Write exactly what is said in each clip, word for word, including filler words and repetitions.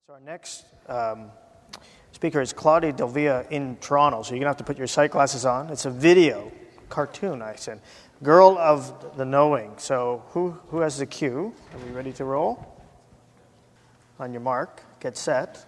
So our next um, speaker is Claudia Delvia in Toronto. So you're going to have to put your sight glasses on. It's a video, cartoon, I said. Girl of the Knowing. So who, who has the cue? Are we ready to roll? On your mark, get set.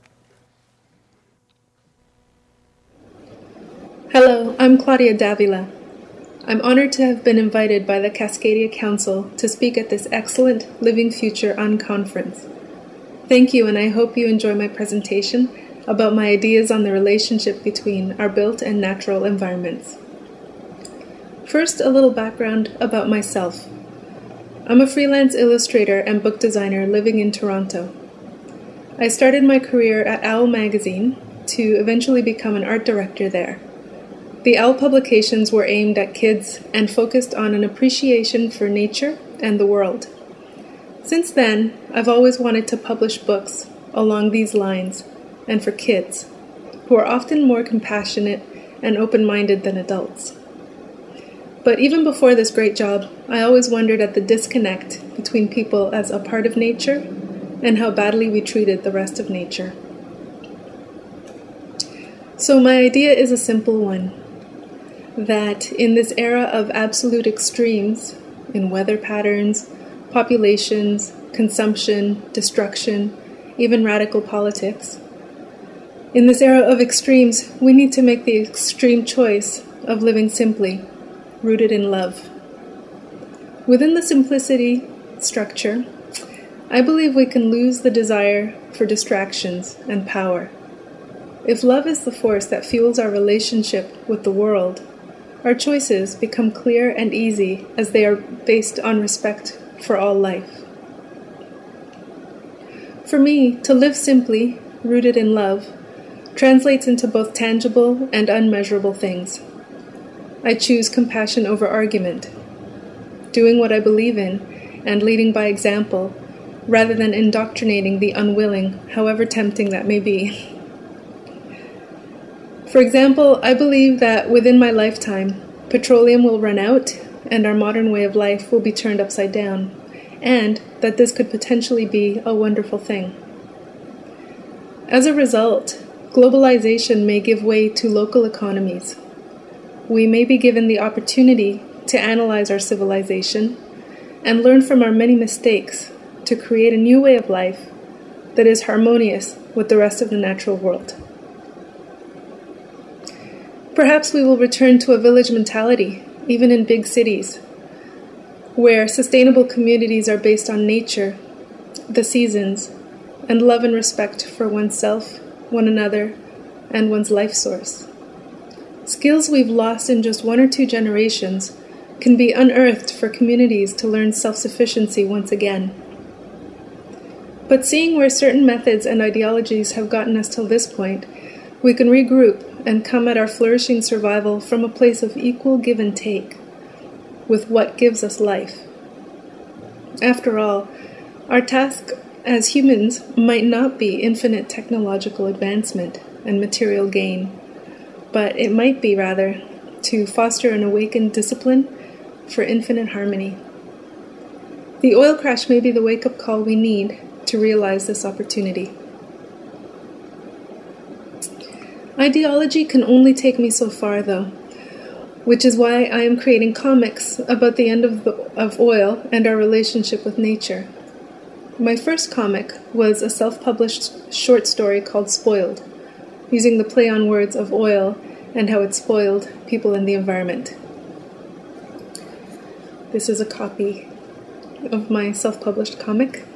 Hello, I'm Claudia Davila. I'm honored to have been invited by the Cascadia Council to speak at this excellent Living Future Unconference. Thank you, and I hope you enjoy my presentation about my ideas on the relationship between our built and natural environments. First, a little background about myself. I'm a freelance illustrator and book designer living in Toronto. I started my career at Owl Magazine to eventually become an art director there. The Owl publications were aimed at kids and focused on an appreciation for nature and the world. Since then, I've always wanted to publish books along these lines and for kids, who are often more compassionate and open-minded than adults. But even before this great job, I always wondered at the disconnect between people as a part of nature and how badly we treated the rest of nature. So my idea is a simple one, that in this era of absolute extremes in weather patterns, populations, consumption, destruction, even radical politics, in this era of extremes, we need to make the extreme choice of living simply, rooted in love. Within the simplicity structure, I believe we can lose the desire for distractions and power. If love is the force that fuels our relationship with the world, our choices become clear and easy as they are based on respect for all life. For me, to live simply, rooted in love, translates into both tangible and unmeasurable things. I choose compassion over argument, doing what I believe in and leading by example, rather than indoctrinating the unwilling, however tempting that may be. For example, I believe that within my lifetime, petroleum will run out and our modern way of life will be turned upside down, and that this could potentially be a wonderful thing. As a result, globalization may give way to local economies. We may be given the opportunity to analyze our civilization and learn from our many mistakes to create a new way of life that is harmonious with the rest of the natural world. Perhaps we will return to a village mentality, even in big cities, where sustainable communities are based on nature, the seasons, and love and respect for oneself, one another, and one's life source. Skills we've lost in just one or two generations can be unearthed for communities to learn self-sufficiency once again. But seeing where certain methods and ideologies have gotten us till this point, we can regroup and come at our flourishing survival from a place of equal give and take with what gives us life. After all, our task as humans might not be infinite technological advancement and material gain, but it might be, rather, to foster an awakened discipline for infinite harmony. The oil crash may be the wake-up call we need to realize this opportunity. Ideology can only take me so far, though, which is why I am creating comics about the end of, the, of oil and our relationship with nature. My first comic was a self-published short story called Spoiled, using the play on words of oil and how it spoiled people in the environment. This is a copy of my self-published comic.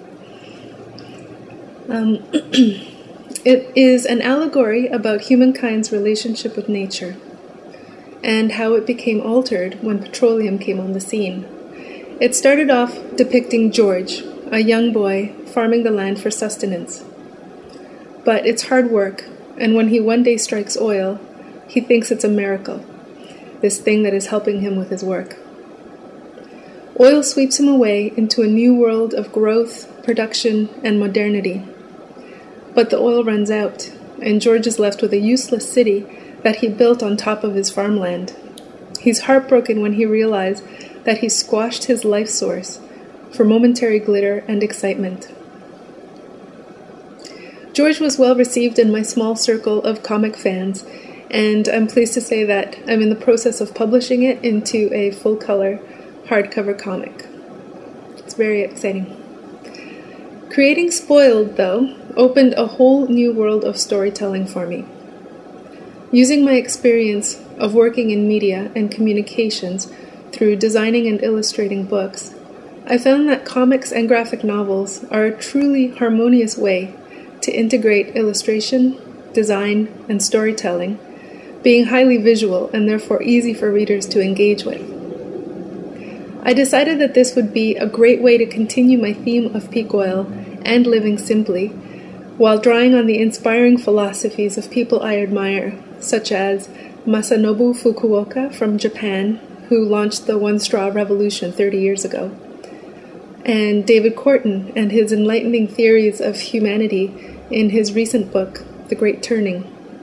Um, it is an allegory about humankind's relationship with nature and how it became altered when petroleum came on the scene. It started off depicting George, a young boy farming the land for sustenance. But it's hard work, and when he one day strikes oil, he thinks it's a miracle, this thing that is helping him with his work. Oil sweeps him away into a new world of growth, production, and modernity. But the oil runs out, and George is left with a useless city that he built on top of his farmland. He's heartbroken when he realizes that he squashed his life source for momentary glitter and excitement. George was well received in my small circle of comic fans, and I'm pleased to say that I'm in the process of publishing it into a full-color hardcover comic. It's very exciting. Creating Spoiled, though, opened a whole new world of storytelling for me. Using my experience of working in media and communications through designing and illustrating books, I found that comics and graphic novels are a truly harmonious way to integrate illustration, design, and storytelling, being highly visual and therefore easy for readers to engage with. I decided that this would be a great way to continue my theme of peak oil and living simply, while drawing on the inspiring philosophies of people I admire, such as Masanobu Fukuoka from Japan, who launched the One Straw Revolution thirty years ago, and David Corton and his enlightening theories of humanity in his recent book, The Great Turning.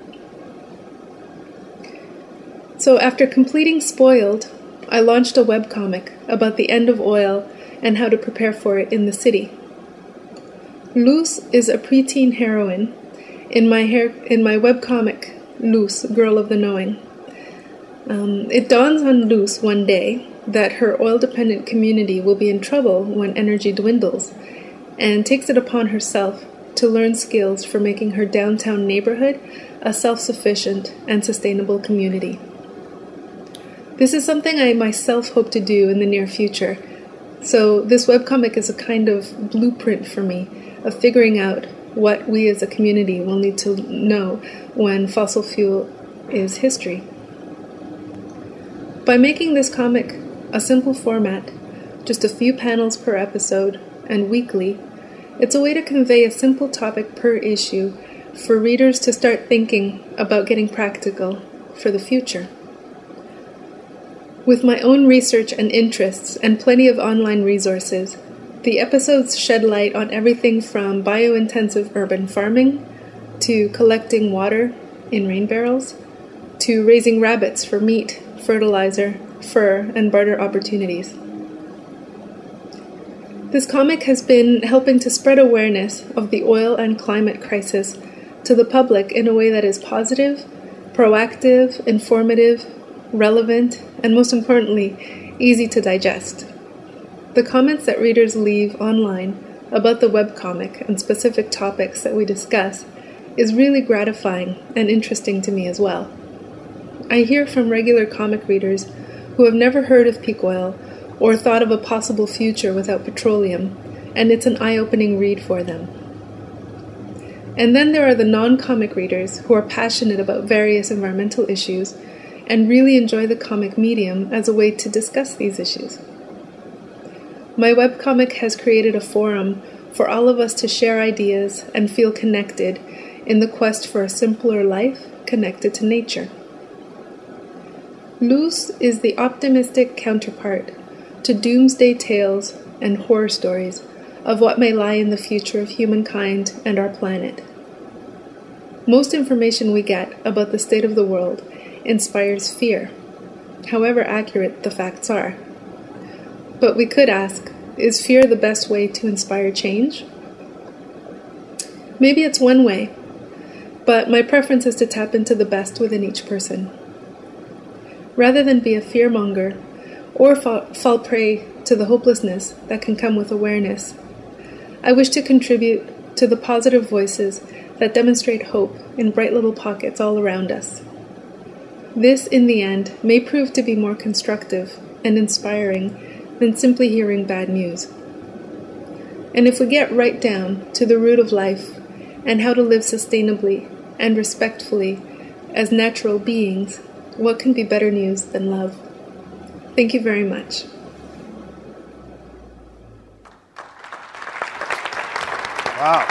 So after completing Spoiled, I launched a webcomic about the end of oil and how to prepare for it in the city. Luz is a preteen heroine in my hair, in my webcomic, Luz, Girl of the Knowing. Um, it dawns on Luz one day that her oil-dependent community will be in trouble when energy dwindles, and takes it upon herself to learn skills for making her downtown neighborhood a self-sufficient and sustainable community. This is something I myself hope to do in the near future, so this webcomic is a kind of blueprint for me of figuring out what we as a community will need to know when fossil fuel is history. By making this comic a simple format, just a few panels per episode, and weekly, it's a way to convey a simple topic per issue for readers to start thinking about getting practical for the future. With my own research and interests and plenty of online resources, the episodes shed light on everything from bio-intensive urban farming to collecting water in rain barrels to raising rabbits for meat, fertilizer, fur, and barter opportunities. This comic has been helping to spread awareness of the oil and climate crisis to the public in a way that is positive, proactive, informative, relevant, and most importantly, easy to digest. The comments that readers leave online about the webcomic and specific topics that we discuss is really gratifying and interesting to me as well. I hear from regular comic readers who have never heard of peak oil or thought of a possible future without petroleum, and it's an eye-opening read for them. And then there are the non-comic readers who are passionate about various environmental issues and really enjoy the comic medium as a way to discuss these issues. My webcomic has created a forum for all of us to share ideas and feel connected in the quest for a simpler life connected to nature. Luz is the optimistic counterpart to doomsday tales and horror stories of what may lie in the future of humankind and our planet. Most information we get about the state of the world inspires fear, however accurate the facts are. But we could ask, is fear the best way to inspire change? Maybe it's one way, but my preference is to tap into the best within each person. Rather than be a fearmonger or fall, fall prey to the hopelessness that can come with awareness, I wish to contribute to the positive voices that demonstrate hope in bright little pockets all around us. This, in the end, may prove to be more constructive and inspiring than simply hearing bad news. And if we get right down to the root of life and how to live sustainably and respectfully as natural beings, what can be better news than love? Thank you very much. Wow.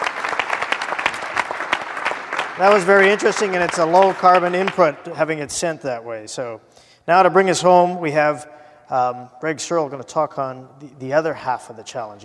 That was very interesting, and it's a low-carbon input, having it sent that way. So now to bring us home, we have um, Greg Searle going to talk on the, the other half of the challenge.